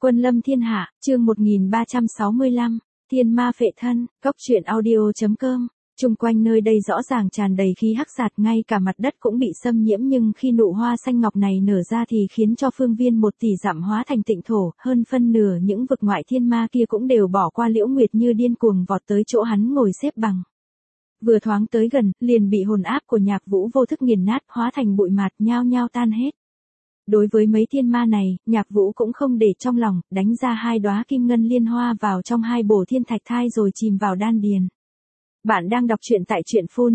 Quân lâm thiên hạ, chương 1365, thiên ma phệ thân, góc truyện audio.com. Chung quanh nơi đây rõ ràng tràn đầy khí hắc sạt, ngay cả mặt đất cũng bị xâm nhiễm, nhưng khi nụ hoa xanh ngọc này nở ra thì khiến cho phương viên 1 tỷ dặm hóa thành tịnh thổ, hơn phân nửa những vực ngoại thiên ma kia cũng đều bỏ qua Liễu Nguyệt Như điên cuồng vọt tới chỗ hắn ngồi xếp bằng. Vừa thoáng tới gần, liền bị hồn áp của Nhạc Vũ vô thức nghiền nát, hóa thành bụi mạt nhao nhao tan hết. Đối với mấy thiên ma này, Nhạc Vũ cũng không để trong lòng, đánh ra 2 đóa kim ngân liên hoa vào trong 2 bổ thiên thạch thai rồi chìm vào đan điền. Bạn đang đọc truyện tại truyện phun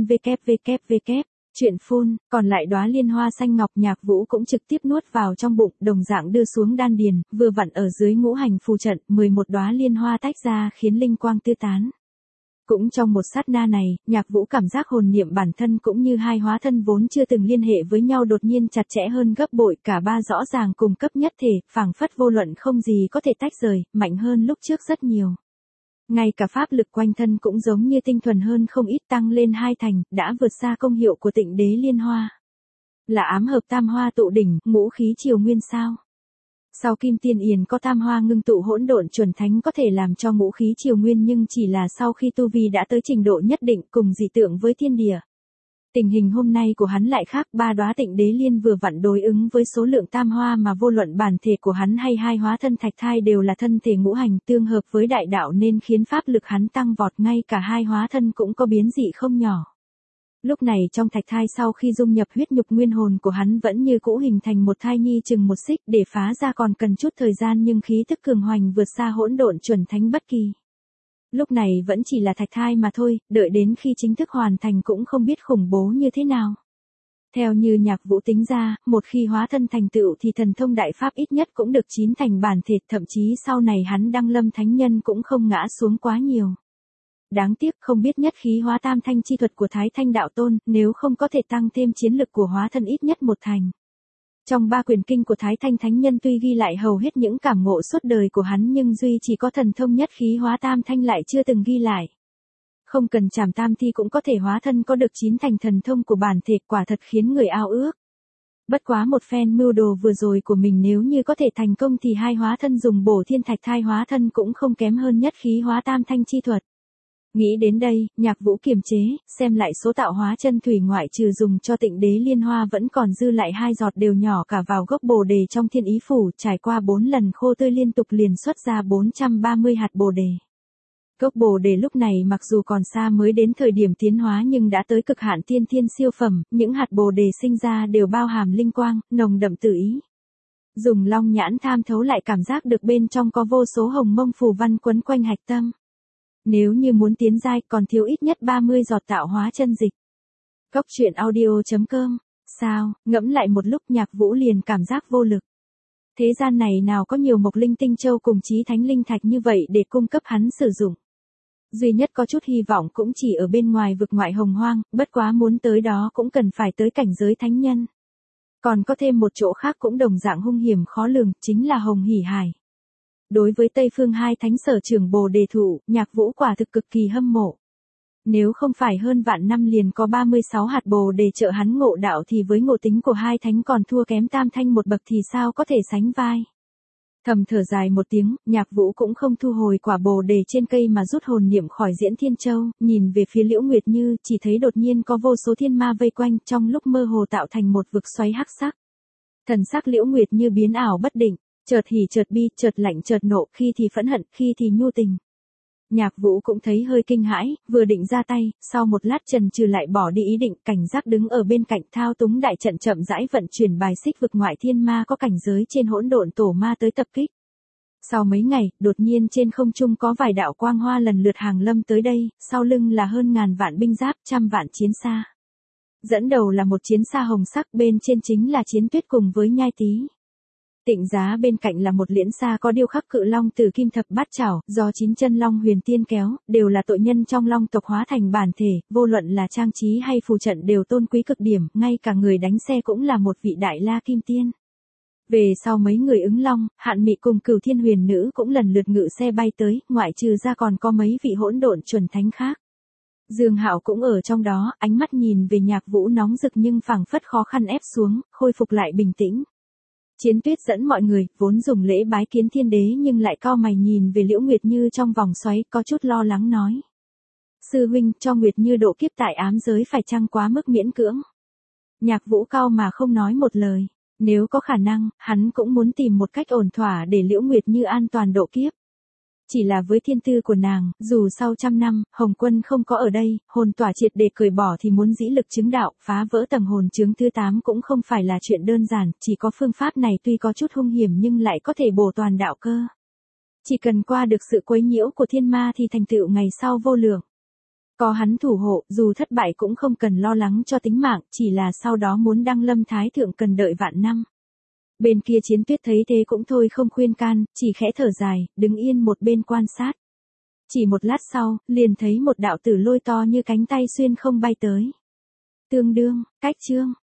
www. Truyện phun, còn lại đóa liên hoa xanh ngọc Nhạc Vũ cũng trực tiếp nuốt vào trong bụng, đồng dạng đưa xuống đan điền, vừa vặn ở dưới ngũ hành phù trận, 11 đóa liên hoa tách ra khiến linh quang tiêu tán. Cũng trong một sát na này, Nhạc Vũ cảm giác hồn niệm bản thân cũng như 2 hóa thân vốn chưa từng liên hệ với nhau đột nhiên chặt chẽ hơn gấp bội, cả 3 rõ ràng cùng cấp nhất thể, phảng phất vô luận không gì có thể tách rời, mạnh hơn lúc trước rất nhiều. Ngay cả pháp lực quanh thân cũng giống như tinh thuần hơn không ít, tăng lên 2 thành, đã vượt xa công hiệu của Tịnh Đế Liên Hoa. Là ám hợp tam hoa tụ đỉnh, ngũ khí triều nguyên sao? Sau Kim Tiên Yền có tam hoa ngưng tụ hỗn độn chuẩn thánh có thể làm cho ngũ khí triều nguyên, nhưng chỉ là sau khi tu vi đã tới trình độ nhất định, cùng dị tượng với thiên địa. Tình hình hôm nay của hắn lại khác, 3 đóa Tịnh Đế Liên vừa vặn đối ứng với số lượng tam hoa, mà vô luận bản thể của hắn hay 2 hóa thân thạch thai đều là thân thể ngũ hành tương hợp với đại đạo, nên khiến pháp lực hắn tăng vọt, ngay cả 2 hóa thân cũng có biến dị không nhỏ. Lúc này trong thạch thai sau khi dung nhập huyết nhục, nguyên hồn của hắn vẫn như cũ hình thành một thai nhi chừng 1 xích, để phá ra còn cần chút thời gian, nhưng khí tức cường hoành vượt xa hỗn độn chuẩn thánh bất kỳ. Lúc này vẫn chỉ là thạch thai mà thôi, đợi đến khi chính thức hoàn thành cũng không biết khủng bố như thế nào. Theo như Nhạc Vũ tính ra, một khi hóa thân thành tựu thì thần thông đại pháp ít nhất cũng được 9 thành bản thể, thậm chí sau này hắn đăng lâm thánh nhân cũng không ngã xuống quá nhiều. Đáng tiếc không biết nhất khí hóa tam thanh chi thuật của Thái Thanh Đạo Tôn, nếu không có thể tăng thêm chiến lực của hóa thân ít nhất 1 thành. Trong 3 quyền kinh của Thái Thanh Thánh Nhân tuy ghi lại hầu hết những cảm ngộ suốt đời của hắn, nhưng duy chỉ có thần thông nhất khí hóa tam thanh lại chưa từng ghi lại. Không cần trảm tam thi cũng có thể hóa thân có được 9 thành thần thông của bản thể, quả thật khiến người ao ước. Bất quá một phen mưu đồ vừa rồi của mình nếu như có thể thành công thì 2 hóa thân dùng bổ thiên thạch thai hóa thân cũng không kém hơn nhất khí hóa tam thanh chi thuật. Nghĩ đến đây, Nhạc Vũ kiềm chế, xem lại số tạo hóa chân thủy ngoại trừ dùng cho Tịnh Đế Liên Hoa vẫn còn dư lại 2 giọt đều nhỏ cả vào gốc bồ đề trong thiên ý phủ, trải qua 4 lần khô tươi liên tục liền xuất ra 430 hạt bồ đề. Gốc bồ đề lúc này mặc dù còn xa mới đến thời điểm tiến hóa nhưng đã tới cực hạn tiên thiên siêu phẩm, những hạt bồ đề sinh ra đều bao hàm linh quang, nồng đậm tự ý. Dùng long nhãn tham thấu lại cảm giác được bên trong có vô số hồng mông phù văn quấn quanh hạch tâm. Nếu như muốn tiến giai còn thiếu ít nhất 30 giọt tạo hóa chân dịch. Góc truyện audio.com. Sao, ngẫm lại một lúc Nhạc Vũ liền cảm giác vô lực. Thế gian này nào có nhiều mộc linh tinh châu cùng chí thánh linh thạch như vậy để cung cấp hắn sử dụng. Duy nhất có chút hy vọng cũng chỉ ở bên ngoài vực ngoại hồng hoang, bất quá muốn tới đó cũng cần phải tới cảnh giới thánh nhân. Còn có thêm một chỗ khác cũng đồng dạng hung hiểm khó lường, chính là Hồng Hỉ Hải. Đối với Tây Phương 2 thánh sở trưởng bồ đề thụ, Nhạc Vũ quả thực cực kỳ hâm mộ. Nếu không phải hơn vạn năm liền có 36 hạt bồ đề trợ hắn ngộ đạo thì với ngộ tính của 2 thánh còn thua kém tam thanh một bậc thì sao có thể sánh vai. Thầm thở dài một tiếng, Nhạc Vũ cũng không thu hồi quả bồ đề trên cây mà rút hồn niệm khỏi Diễn Thiên Châu, nhìn về phía Liễu Nguyệt Như, chỉ thấy đột nhiên có vô số thiên ma vây quanh, trong lúc mơ hồ tạo thành một vực xoáy hắc sắc. Thần sắc Liễu Nguyệt Như biến ảo bất định, chợt hỉ chợt bi, chợt lạnh chợt nộ, khi thì phẫn hận, khi thì nhu tình. Nhạc Vũ cũng thấy hơi kinh hãi, vừa định ra tay, sau một lát chần chừ lại bỏ đi ý định, cảnh giác đứng ở bên cạnh thao túng đại trận chậm rãi vận chuyển bài xích vực ngoại thiên ma có cảnh giới trên hỗn độn tổ ma tới tập kích. Sau mấy ngày, đột nhiên trên không trung có vài đạo quang hoa lần lượt hàng lâm tới đây, sau lưng là hơn ngàn vạn binh giáp, trăm vạn chiến xa. Dẫn đầu là một chiến xa hồng sắc, bên trên chính là Chiến Tuyết cùng với Nhai Tý. Tịnh Giá bên cạnh là một liễn xa có điêu khắc cự long từ kim thập bát chảo, do 9 chân long huyền tiên kéo, đều là tội nhân trong long tộc hóa thành bản thể, vô luận là trang trí hay phù trận đều tôn quý cực điểm, ngay cả người đánh xe cũng là một vị đại la kim tiên. Về sau mấy người ứng long, Hạn Mị cùng Cửu Thiên Huyền Nữ cũng lần lượt ngự xe bay tới, ngoại trừ ra còn có mấy vị hỗn độn chuẩn thánh khác. Dương Hạo cũng ở trong đó, ánh mắt nhìn về Nhạc Vũ nóng rực nhưng phảng phất khó khăn ép xuống, khôi phục lại bình tĩnh. Chiến Tuyết dẫn mọi người, vốn dùng lễ bái kiến thiên đế nhưng lại cau mày nhìn về Liễu Nguyệt Như trong vòng xoáy, có chút lo lắng nói. Sư huynh, cho Nguyệt Như độ kiếp tại ám giới phải chăng quá mức miễn cưỡng? Nhạc Vũ cau mà không nói một lời. Nếu có khả năng, hắn cũng muốn tìm một cách ổn thỏa để Liễu Nguyệt Như an toàn độ kiếp. Chỉ là với thiên tư của nàng, dù sau 100 năm, Hồng Quân không có ở đây, hồn tỏa triệt để cởi bỏ thì muốn dĩ lực chứng đạo, phá vỡ tầng hồn chướng thứ 8 cũng không phải là chuyện đơn giản, chỉ có phương pháp này tuy có chút hung hiểm nhưng lại có thể bổ toàn đạo cơ. Chỉ cần qua được sự quấy nhiễu của thiên ma thì thành tựu ngày sau vô lượng. Có hắn thủ hộ, dù thất bại cũng không cần lo lắng cho tính mạng, chỉ là sau đó muốn đăng lâm thái thượng cần đợi vạn năm. Bên kia Chiến Tuyết thấy thế cũng thôi không khuyên can, chỉ khẽ thở dài, đứng yên một bên quan sát. Chỉ một lát sau, liền thấy một đạo tử lôi to như cánh tay xuyên không bay tới. Tương đương, cách chương.